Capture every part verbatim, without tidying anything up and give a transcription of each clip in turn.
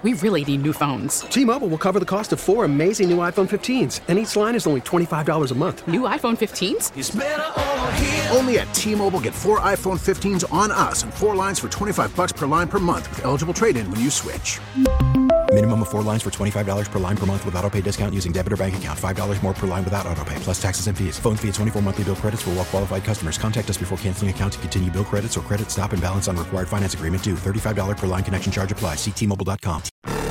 We really need new phones. T-Mobile will cover the cost of four amazing new iPhone fifteens, and each line is only twenty-five dollars a month. New iPhone fifteens? It's better over here. Only at T-Mobile, get four iPhone fifteens on us and four lines for twenty-five dollars per line per month with eligible trade-in when you switch. Minimum of four lines for twenty-five dollars per line per month with autopay discount using debit or bank account. five dollars more per line without autopay, plus taxes and fees. Phone fee at twenty-four monthly bill credits for well-qualified customers. Contact us before canceling account to continue bill credits or credit stop and balance on required finance agreement due. thirty-five dollars per line connection charge applies. See T Mobile dot com.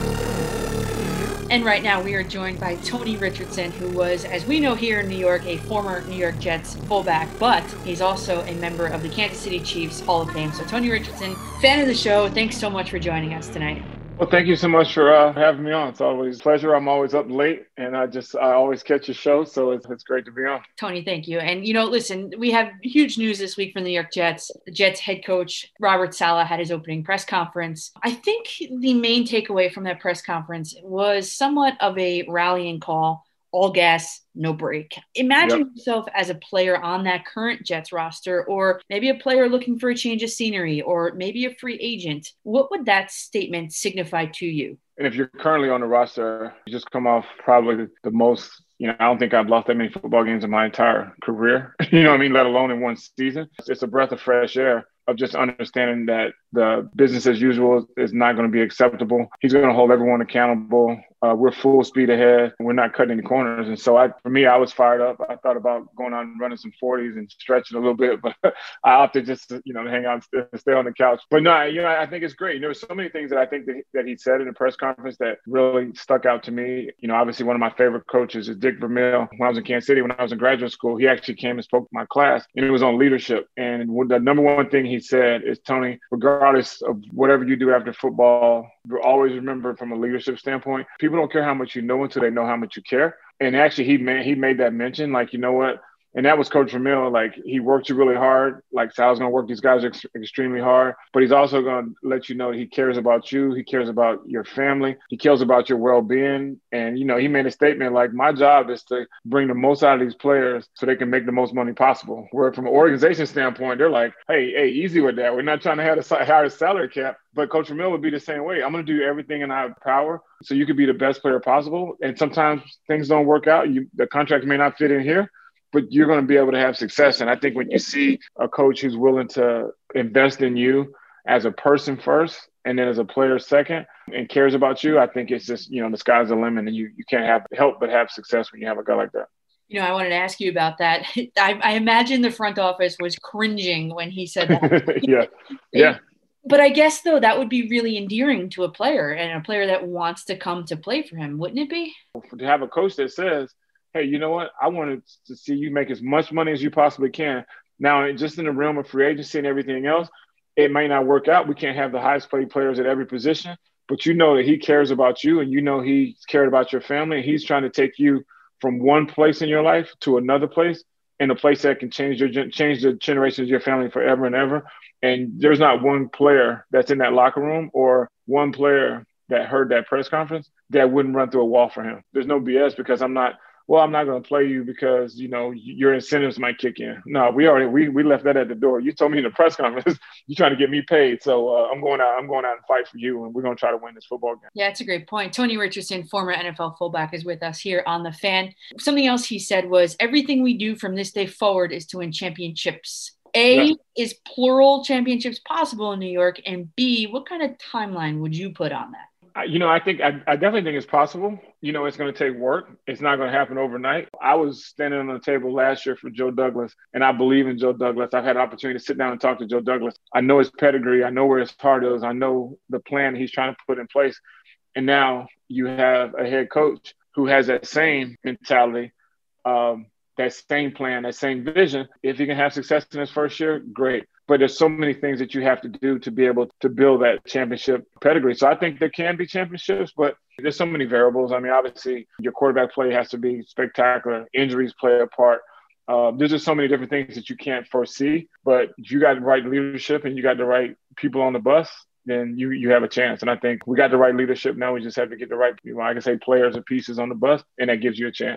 And right now we are joined by Tony Richardson, who was, as we know here in New York, a former New York Jets fullback, but he's also a member of the Kansas City Chiefs Hall of Fame. So Tony Richardson, fan of the show, thanks so much for joining us tonight. Well, thank you so much for uh, having me on. It's always a pleasure. I'm always up late, and I just I always catch your show, so it's, it's great to be on. Tony, thank you. And, you know, listen, we have huge news this week from the New York Jets. The Jets head coach, Robert Saleh, had his opening press conference. I think the main takeaway from that press conference was somewhat of a rallying call. All gas, no break. Imagine yep. yourself as a player on that current Jets roster, or maybe a player looking for a change of scenery, or maybe a free agent. What would that statement signify to you? And if you're currently on the roster, you just come off probably the most, you know, I don't think I've lost that many football games in my entire career, you know what I mean, let alone in one season. It's a breath of fresh air of just understanding that the business as usual is not going to be acceptable. He's going to hold everyone accountable. Uh, we're full speed ahead. We're not cutting any corners. And so I, for me, I was fired up. I thought about going out and running some forties and stretching a little bit, but I opted just to, you know, hang out and stay on the couch. But no, you know, I think it's great. There were so many things that I think that, that he said in the press conference that really stuck out to me. You know, obviously one of my favorite coaches is Dick Vermeil. When I was in Kansas City, when I was in graduate school, he actually came and spoke to my class, and it was on leadership. And the number one thing he said is, Tony, regardless of whatever you do after football, always remember from a leadership standpoint, people don't care how much you know until they know how much you care. And actually, he made, he made that mention, like, you know what? And that was Coach Vermeil. Like, he worked you really hard. Like, Sal's going to work these guys ex- extremely hard. But he's also going to let you know he cares about you. He cares about your family. He cares about your well-being. And, you know, he made a statement like, my job is to bring the most out of these players so they can make the most money possible. Where from an organization standpoint, they're like, hey, hey, easy with that. We're not trying to have a higher salary cap. But Coach Vermeil would be the same way. I'm going to do everything in our power so you can be the best player possible. And sometimes things don't work out. You, the contract may not fit in here, but you're going to be able to have success. And I think when you see a coach who's willing to invest in you as a person first and then as a player second and cares about you, I think it's just, you know, the sky's the limit, and you, you can't have help but have success when you have a guy like that. You know, I wanted to ask you about that. I, I imagine the front office was cringing when he said that. yeah, yeah. But I guess, though, that would be really endearing to a player and a player that wants to come to play for him, wouldn't it be? To have a coach that says, hey, you know what? I wanted to see you make as much money as you possibly can. Now, just in the realm of free agency and everything else, it may not work out. We can't have the highest paid players at every position, but you know that he cares about you, and you know he's cared about your family, and he's trying to take you from one place in your life to another place, in a place that can change your change the generations of your family forever and ever. And there's not one player that's in that locker room or one player that heard that press conference that wouldn't run through a wall for him. There's no B S because I'm not, well, I'm not going to play you because, you know, your incentives might kick in. No, we already, we we left that at the door. You told me in the press conference, you're trying to get me paid. So uh, I'm going out, I'm going out and fight for you, and we're going to try to win this football game. Yeah, that's a great point. Tony Richardson, former N F L fullback, is with us here on The Fan. Something else he said was, everything we do from this day forward is to win championships. A, yeah. Is plural championships possible in New York? And B, what kind of timeline would you put on that? You know, I think I, I definitely think it's possible. You know, it's going to take work. It's not going to happen overnight. I was standing on the table last year for Joe Douglas, and I believe in Joe Douglas. I've had an opportunity to sit down and talk to Joe Douglas. I know his pedigree. I know where his heart is. I know the plan he's trying to put in place. And now you have a head coach who has that same mentality, um, that same plan, that same vision. If he can have success in his first year, great. But there's so many things that you have to do to be able to build that championship pedigree. So I think there can be championships, but there's so many variables. I mean, obviously, your quarterback play has to be spectacular. Injuries play a part. Uh, there's just so many different things that you can't foresee. But if you got the right leadership and you got the right people on the bus, then you you have a chance. And I think we got the right leadership now. We just have to get the right, you know, I can say players or pieces on the bus, and that gives you a chance.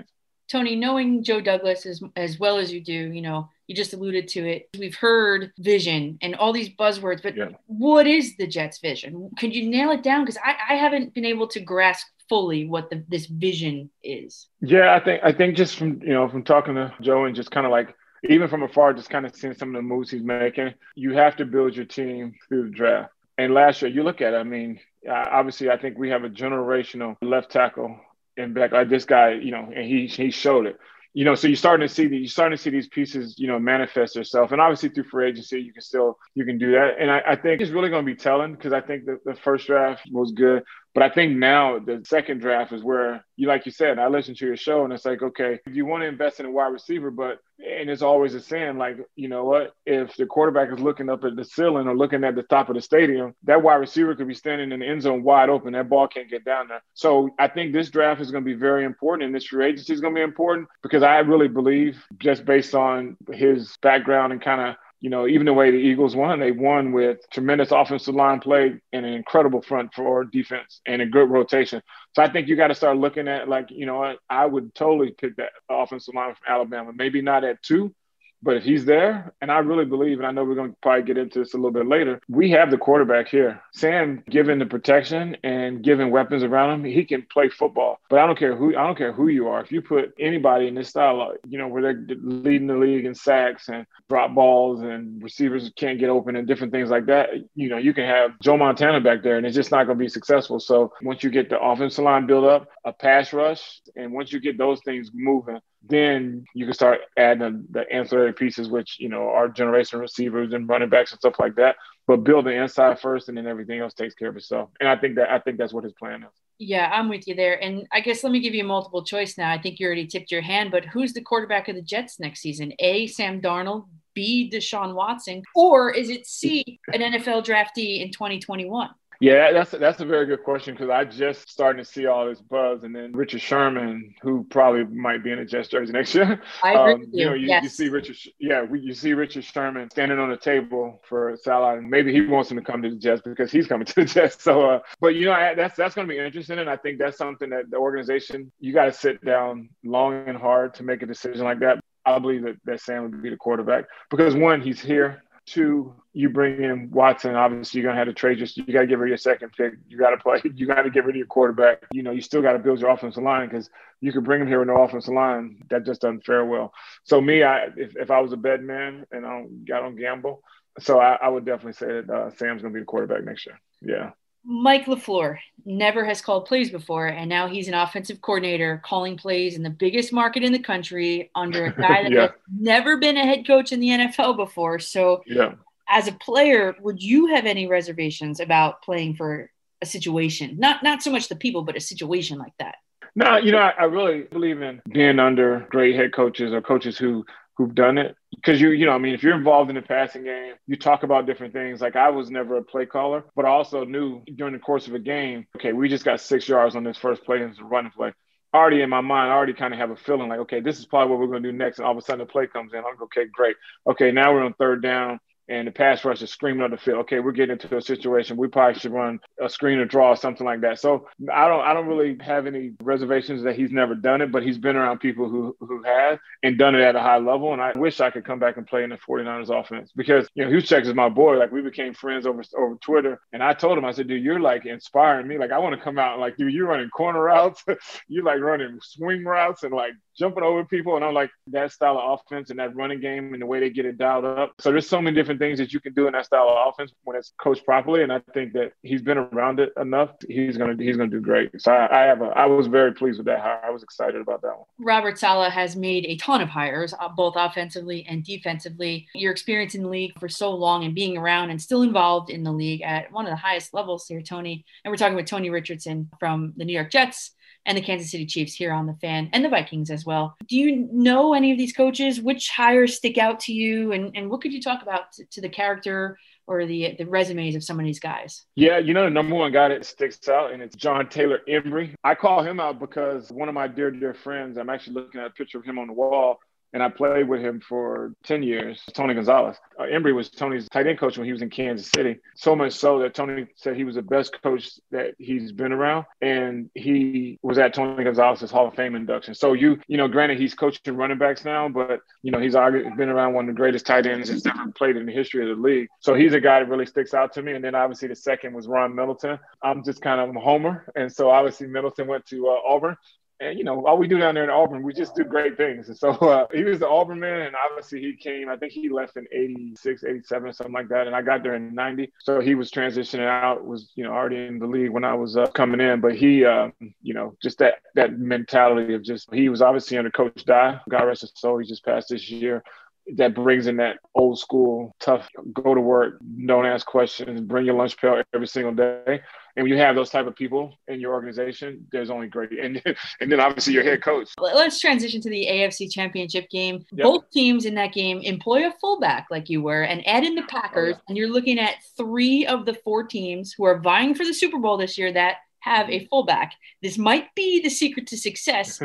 Tony, knowing Joe Douglas as, as well as you do, you know, you just alluded to it. We've heard vision and all these buzzwords, but yeah. What is the Jets' vision? Can you nail it down? Because I, I haven't been able to grasp fully what the, this vision is. Yeah, I think I think just from, you know, from talking to Joe and just kind of like, even from afar, just kind of seeing some of the moves he's making, you have to build your team through the draft. And last year, you look at it, I mean, obviously, I think we have a generational left tackle in back like this guy, you know, and he he showed it. You know, so you're starting to see the, you're starting to see these pieces, you know, manifest themselves. And obviously through free agency, you can still, you can do that. And I, I think it's really going to be telling because I think the, the first draft was good. But I think now the second draft is where you, like you said, I listened to your show and it's like, okay, you want to invest in a wide receiver, but, and it's always a saying like, you know what, if the quarterback is looking up at the ceiling or looking at the top of the stadium, that wide receiver could be standing in the end zone wide open. That ball can't get down there. So I think this draft is going to be very important and this free agency is going to be important because I really believe just based on his background and kind of, you know, even the way the Eagles won, they won with tremendous offensive line play and an incredible front for defense and a good rotation. So I think you got to start looking at like, you know, I would totally pick that offensive line from Alabama, maybe not at two, but if he's there, and I really believe, and I know we're going to probably get into this a little bit later, we have the quarterback here. Sam, given the protection and given weapons around him, he can play football. But I don't care who I don't care who you are. If you put anybody in this style, you know, where they're leading the league in sacks and drop balls and receivers can't get open and different things like that, you know, you can have Joe Montana back there, and it's just not going to be successful. So once you get the offensive line built up, a pass rush, and once you get those things moving, then you can start adding the ancillary pieces, which, you know, are generation receivers and running backs and stuff like that. But build the inside first, and then everything else takes care of itself. And I think that I think that's what his plan is. Yeah, I'm with you there. And I guess let me give you a multiple choice now. I think you already tipped your hand, but who's the quarterback of the Jets next season? A, Sam Darnold, B, Deshaun Watson, or is it C, an N F L draftee in twenty twenty-one? Yeah, that's that's a very good question because I just starting to see all this buzz, and then Richard Sherman, who probably might be in a Jets jersey next year. I agree um, with you. You know, you, yes. you see Richard, yeah, we, you see Richard Sherman standing on the table for Salah, and maybe he wants him to come to the Jets because he's coming to the Jets. So, uh, but you know, I, that's that's going to be interesting, and I think that's something that the organization you got to sit down long and hard to make a decision like that. I believe that, that Sam would be the quarterback because one, he's here. Two, you bring in Watson. Obviously, you're gonna have to trade. Just you got to get rid of your second pick. You got to play. You got to get rid of your quarterback. You know, you still got to build your offensive line because you could bring him here with no offensive line. That just doesn't fare well. So me, I if, if I was a bet man and I don't, I don't gamble, so I, I would definitely say that uh, Sam's gonna be the quarterback next year. Yeah. Mike LaFleur never has called plays before, and now he's an offensive coordinator calling plays in the biggest market in the country under a guy that yeah. has never been a head coach in the N F L before. So yeah. as a player, would you have any reservations about playing for a situation? Not not so much the people, but a situation like that. No, you know, I, I really believe in being under great head coaches or coaches who who've done it. Because, you you know, I mean, if you're involved in the passing game, you talk about different things. Like I was never a play caller, but I also knew during the course of a game, okay, we just got six yards on this first play and it's a running play. Already in my mind, I already kind of have a feeling like, okay, this is probably what we're going to do next. And all of a sudden the play comes in. I'm like, okay, great. Okay, now we're on third down. And the pass rush is screaming up the field. Okay, we're getting into a situation. We probably should run a screen or draw or something like that. So I don't I don't really have any reservations that he's never done it, but he's been around people who who have and done it at a high level. And I wish I could come back and play in the 49ers offense because, you know, Juszczyk is my boy. Like we became friends over over Twitter. And I told him, I said, dude, you're like inspiring me. Like I want to come out and like, dude, you're running corner routes. You're like running swing routes and like jumping over people. And I'm like, that style of offense and that running game and the way they get it dialed up. So there's so many different things that you can do in that style of offense when it's coached properly. And I think that he's been around it enough. He's going to, he's going to do great. So I, I have a, I was very pleased with that hire. I was excited about that one. Robert Saleh has made a ton of hires, both offensively and defensively. Your experience in the league for so long and being around and still involved in the league at one of the highest levels here, Tony. And we're talking with Tony Richardson from the New York Jets and the Kansas City Chiefs here on The Fan and the Vikings as well. Do you know any of these coaches? Which hires stick out to you? And, and what could you talk about to, to the character or the the resumes of some of these guys? Yeah, you know, the number one guy that sticks out, and it's John Taylor Embry. I call him out because one of my dear, dear friends, I'm actually looking at a picture of him on the wall, and I played with him for ten years, Tony Gonzalez. Uh, Embry was Tony's tight end coach when he was in Kansas City, so much so that Tony said he was the best coach that he's been around, and he was at Tony Gonzalez's Hall of Fame induction. So you, you know, granted he's coaching running backs now, but, you know, he's been around one of the greatest tight ends that's ever played in the history of the league. So he's a guy that really sticks out to me. And then obviously the second was Ron Middleton. I'm just kind of a homer. And so obviously Middleton went to uh, Auburn. And, you know, all we do down there in Auburn, we just do great things. And so uh, he was the Auburn man, and obviously he came, I think he left in eighty-six, eighty-seven or something like that. And I got there in ninety. So he was transitioning out, was, you know, already in the league when I was uh, coming in. But he, uh, you know, just that that mentality of just, he was obviously under Coach Dye. God rest his soul, he just passed this year. That brings in that old school, tough, go to work, don't ask questions, bring your lunch pail every single day. And when you have those type of people in your organization, there's only great. And, and then obviously your head coach. Let's transition to the A F C Championship game. Yep. Both teams in that game employ a fullback like you were, and add in the Packers, oh, yeah. and you're looking at three of the four teams who are vying for the Super Bowl this year that have a fullback. This might be the secret to success.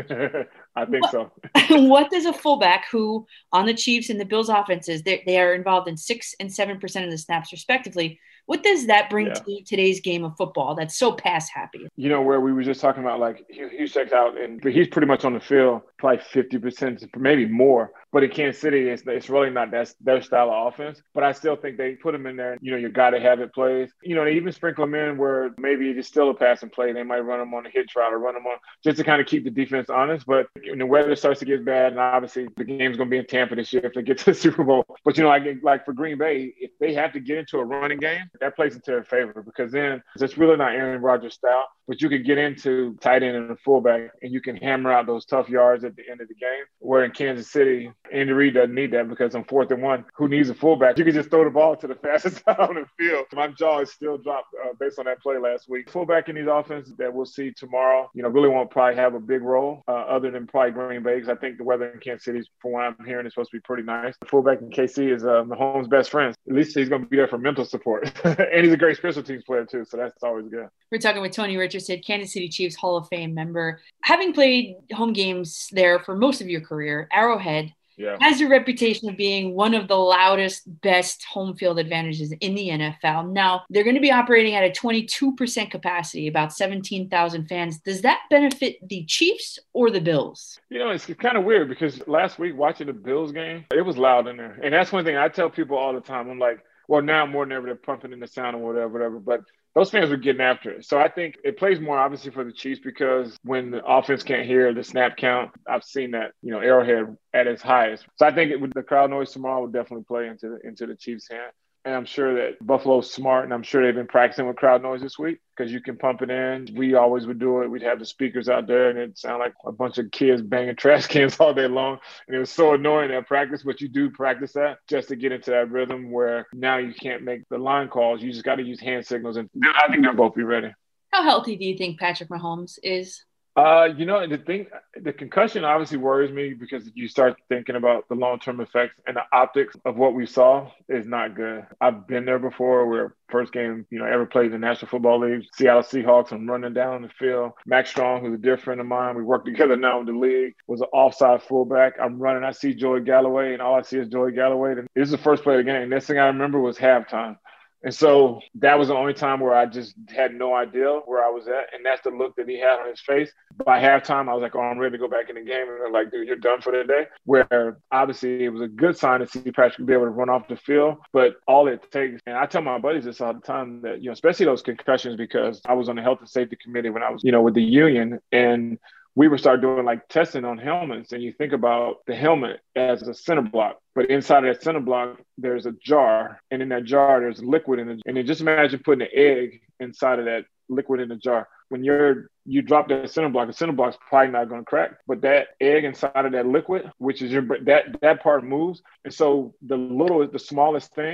I think what, so. What does a fullback who on the Chiefs and the Bills offenses, they, they are involved in six and seven percent of the snaps respectively. What does that bring yeah. to today's game of football that's so pass happy? You know, where we were just talking about, like, he, he checks out, and he's pretty much on the field, probably fifty percent, maybe more. But in Kansas City, it's, it's really not that, their style of offense. But I still think they put him in there. You know, you got to have it plays. You know, they even sprinkle him in where maybe it's still a pass and play. They might run him on a hitch route or run him on just to kind of keep the defense honest. But when the weather starts to get bad, and obviously the game's going to be in Tampa this year if they get to the Super Bowl. But, you know, like, like for Green Bay, if they have to get into a running game, that plays into their favor, because then it's really not Aaron Rodgers' style. But you can get into tight end and a fullback, and you can hammer out those tough yards at the end of the game. Where in Kansas City, Andy Reid doesn't need that, because on fourth and one, who needs a fullback? You can just throw the ball to the fastest guy on the field. My jaw is still dropped uh, based on that play last week. Fullback in these offenses that we'll see tomorrow, you know, really won't probably have a big role uh, other than probably Green Bay, because I think the weather in Kansas City, from what I'm hearing, is supposed to be pretty nice. The fullback in K C is uh, Mahomes' best friend. At least he's going to be there for mental support. And he's a great special teams player too, so that's always good. We're talking with Tony Richardson, Kansas City Chiefs Hall of Fame member. Having played home games there for most of your career, Arrowhead yeah. has a reputation of being one of the loudest, best home field advantages in the N F L. Now, they're going to be operating at a twenty-two percent capacity, about seventeen thousand fans. Does that benefit the Chiefs or the Bills? You know, it's kind of weird, because last week watching the Bills game, it was loud in there. And that's one thing I tell people all the time. I'm like, well, now more than ever, they're pumping in the sound or whatever, whatever. But those fans were getting after it. So I think it plays more obviously for the Chiefs, because when the offense can't hear the snap count, I've seen that, you know, Arrowhead at its highest. So I think it would, the crowd noise tomorrow would definitely play into the, into the Chiefs' hand. And I'm sure that Buffalo's smart, and I'm sure they've been practicing with crowd noise this week, because you can pump it in. We always would do it. We'd have the speakers out there, and it'd sound like a bunch of kids banging trash cans all day long. And it was so annoying at practice, but you do practice that just to get into that rhythm where now you can't make the line calls. You just got to use hand signals. And I think they'll both be ready. How healthy do you think Patrick Mahomes is? Uh, you know, the thing, the concussion obviously worries me, because you start thinking about the long-term effects, and the optics of what we saw is not good. I've been there before, where first game, you know, ever played in the National Football League, Seattle Seahawks, I'm running down the field. Max Strong, who's a dear friend of mine, we work together now with the league, was an offside fullback. I'm running, I see Joey Galloway, and all I see is Joey Galloway. And this is the first play of the game. Next thing I remember was halftime. And so that was the only time where I just had no idea where I was at. And that's the look that he had on his face. By halftime, I was like, oh, I'm ready to go back in the game. And they're like, dude, you're done for the day. Where obviously it was a good sign to see Patrick be able to run off the field. But all it takes, and I tell my buddies this all the time, that, you know, especially those concussions, because I was on the health and safety committee when I was, you know, with the union. And we would start doing like testing on helmets, and you think about the helmet as a center block, but inside of that center block, there's a jar, and in that jar, there's liquid in it. And then just imagine putting an egg inside of that liquid in the jar. When you're, you drop that center block, the center block's probably not going to crack, but that egg inside of that liquid, which is your, that, that part moves. And so the little, the smallest thing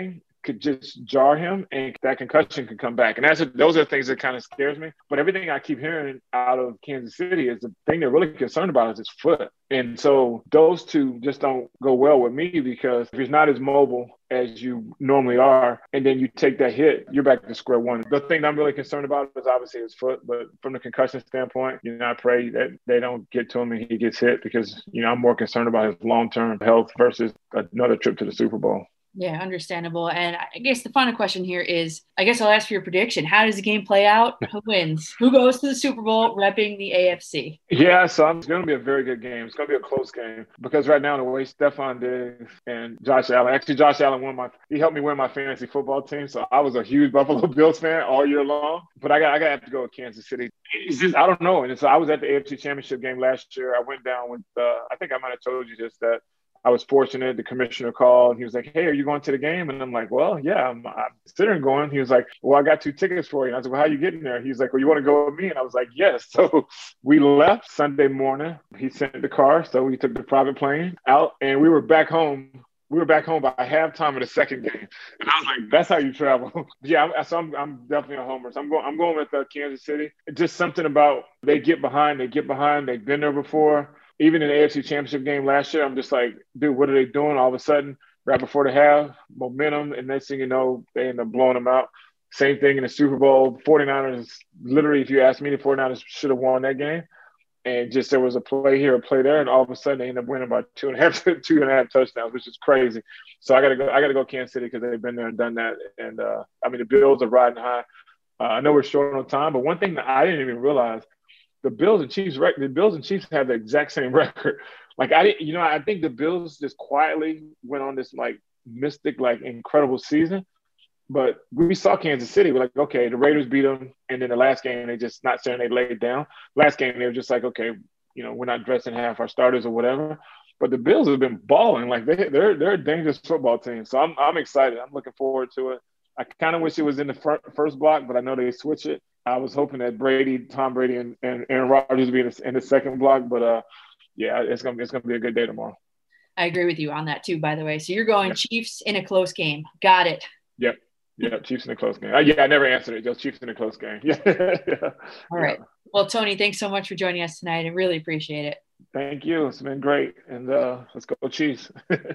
could just jar him and that concussion could come back. And that's those are the things that kind of scares me. But everything I keep hearing out of Kansas City is the thing they're really concerned about is his foot. And so those two just don't go well with me, because if he's not as mobile as you normally are, and then you take that hit, you're back to square one. The thing I'm really concerned about is obviously his foot, but from the concussion standpoint, you know, I pray that they don't get to him and he gets hit, because, you know, I'm more concerned about his long-term health versus another trip to the Super Bowl. Yeah, understandable. And I guess the final question here is, I guess I'll ask for your prediction. How does the game play out? Who wins? Who goes to the Super Bowl repping the A F C? Yeah, so it's going to be a very good game. It's going to be a close game, because right now the way Stephon Diggs and Josh Allen, actually Josh Allen won my, he helped me win my fantasy football team. So I was a huge Buffalo Bills fan all year long, but I got I got to have to go with Kansas City. It's just, I don't know. And so I was at the A F C Championship game last year. I went down with, uh, I think I might have told you this, that I was fortunate. The commissioner called and he was like, "Hey, are you going to the game?" And I'm like, "Well, yeah, I'm, I'm considering going." He was like, "Well, I got two tickets for you." And I was like, "Well, how are you getting there?" He was like, "Well, you want to go with me?" And I was like, "Yes." So we left Sunday morning. He sent the car. So we took the private plane out and we were back home. We were back home by halftime of the second game. And I was like, that's how you travel. yeah, so I'm, I'm definitely a homer. So I'm going, I'm going with uh, Kansas City. Just something about they get behind, they get behind. They've been there before. Even in the A F C Championship game last year, I'm just like, dude, what are they doing? All of a sudden, right before the half, momentum, and next thing you know, they end up blowing them out. Same thing in the Super Bowl. 49ers, literally, if you ask me, the 49ers should have won that game. And just there was a play here, a play there, and all of a sudden they end up winning by two and a half, two and a half touchdowns, which is crazy. So I gotta go. I gotta go Kansas City, because they've been there and done that. And uh, I mean, the Bills are riding high. Uh, I know we're short on time, but one thing that I didn't even realize. The Bills and Chiefs, the Bills and Chiefs have the exact same record. Like I didn't, you know, I think the Bills just quietly went on this like mystic, like incredible season. But we saw Kansas City. We're like, okay, the Raiders beat them, and then the last game they just not saying they laid down. Last game they were just like, okay, you know, we're not dressing half our starters or whatever. But the Bills have been balling. Like they, they're they're a dangerous football team. So I'm I'm excited. I'm looking forward to it. I kind of wish it was in the fir- first block, but I know they switch it. I was hoping that Brady, Tom Brady, and, and Aaron Rodgers would be in the, in the second block, but uh, yeah, it's gonna it's gonna be a good day tomorrow. I agree with you on that too. By the way, so you're going yep. Chiefs in a close game. Got it. Yep. Yeah, Chiefs in a close game. Uh, yeah, I never answered it. Just Chiefs in a close game. Yeah. yeah. All right. Yeah. Well, Tony, thanks so much for joining us tonight. I really appreciate it. Thank you. It's been great, and uh, let's go Chiefs.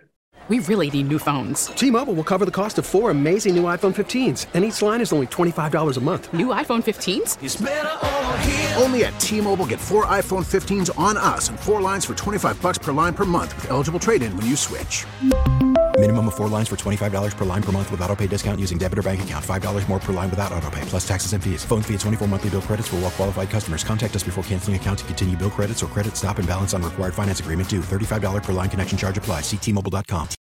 We really need new phones. T-Mobile will cover the cost of four amazing new iPhone fifteens, and each line is only twenty-five dollars a month. New iPhone fifteens? It's better over here. Only at T-Mobile, get four iPhone fifteens on us and four lines for twenty-five dollars per line per month with eligible trade-in when you switch. Minimum of four lines for twenty-five dollars per line per month with autopay discount using debit or bank account. five dollars more per line without autopay, plus taxes and fees. Phone fee at twenty-four monthly bill credits for well-qualified customers. Contact us before canceling account to continue bill credits or credit stop and balance on required finance agreement due. thirty-five dollars per line connection charge applies. See T Mobile dot com.